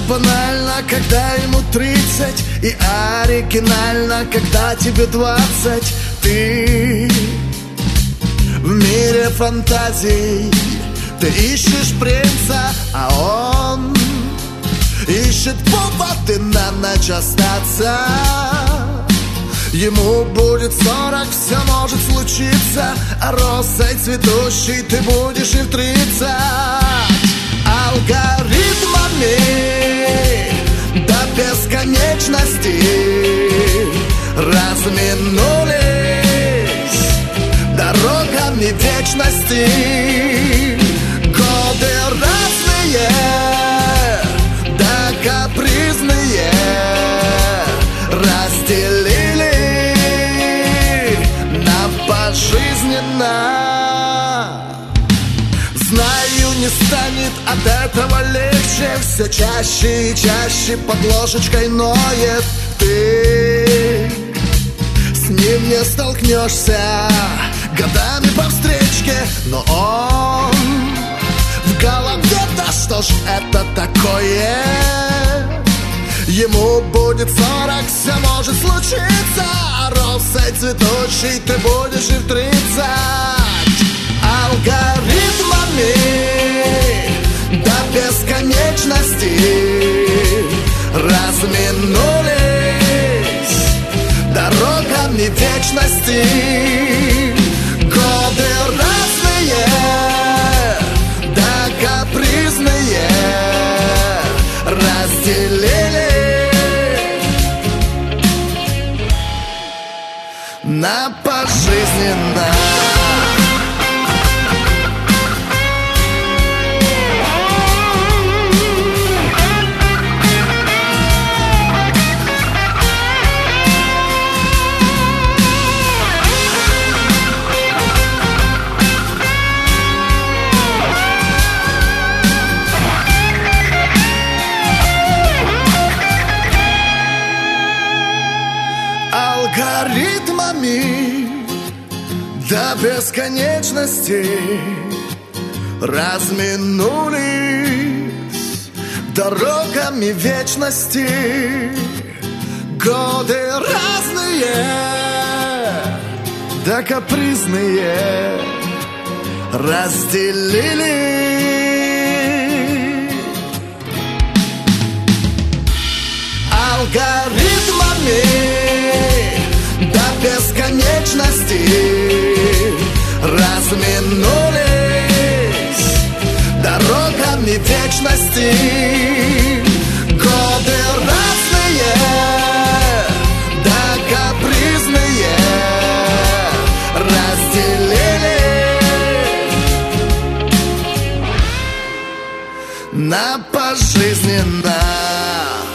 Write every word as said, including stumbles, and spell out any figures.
банально, когда ему тридцать, и оригинально, когда тебе двадцать. Ты в мире фантазий, ты ищешь принца, а он ищет поводы на ночь остаться. Ему будет сорок, все может случиться, а росой цветущей ты будешь и в тридцать. Алгоритмами до бесконечности разминулись дорогами вечности. Годы разные, да капризные, разделили нам пожизненно. Знаю, не станет от этого легче, все чаще и чаще под ложечкой ноет. Ты с ним не столкнешься годами по встречке, но он в голове, да что ж это такое? Ему будет сорок, все может случиться, а росой цветущей ты будешь и в тридцать. Алгоритмами до бесконечности разминулись дорогами вечности. Годы разные, да капризные, разделили на пожизненно. Алгоритмами до бесконечности разминулись дорогами вечности. Годы разные, да капризные, разделили алгоритмами до бесконечности разминулись дорогами вечности. Годы разные, да капризные, разделили на пожизненно.